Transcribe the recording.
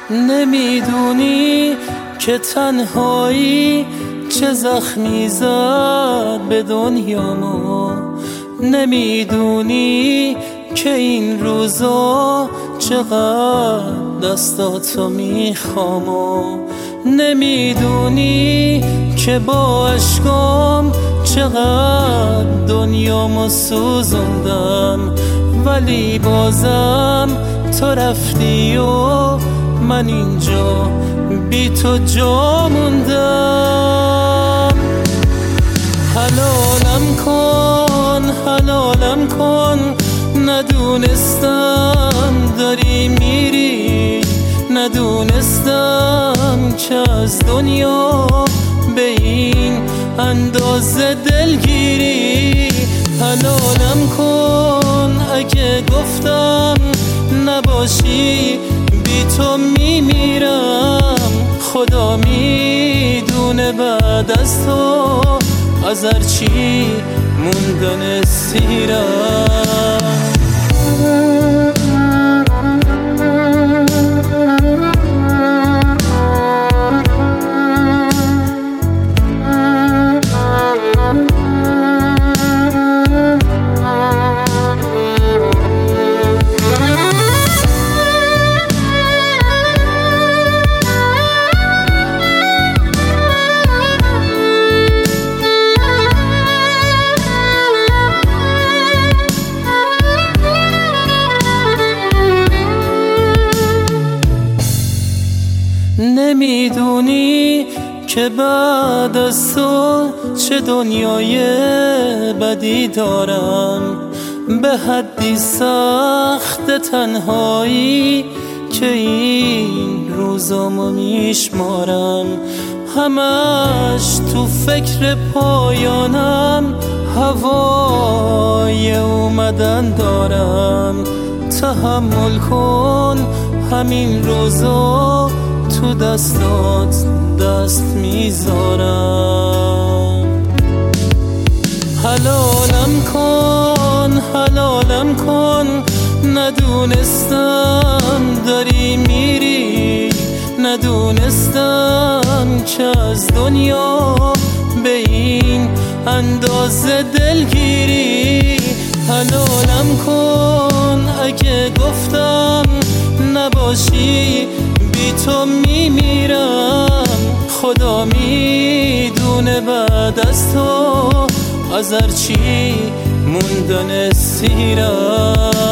نمیدونی که تنهایی چه زخمی زد به دنیامو، نمیدونی که این روزا چقدر دستاتو میخوامو، نمیدونی که با عشقام چقدر دنیامو سوزوندم، ولی بازم تو رفتی و من اینجا بی تو جا موندم. حلالم کن حلالم کن، ندونستم داری میری، ندونستم که از دنیا به این اندازه دلگیری. حلالم کن اگه گفتم نباشی بی تو میمیرم، خدا میدونه بعد از تو از هرچی موندن اسیرم. نمیدونی که بعد از تو چه دنیای بدی دارم، به حدی سخت تنهایی که این روزامو میشمارم، همش تو فکر پایانم هوای اومدن دارم. تحمل کن همین روزا تو دستات دست میذارم. حلالم کن حلالم کن، ندونستم داری میری، ندونستم که از دنیا به این اندازه دلگیری. حلالم کن اگه گفتم نباشی بی تو میمیرم، خدا میدونه بعد از تو از هرچی موندن اسیرم.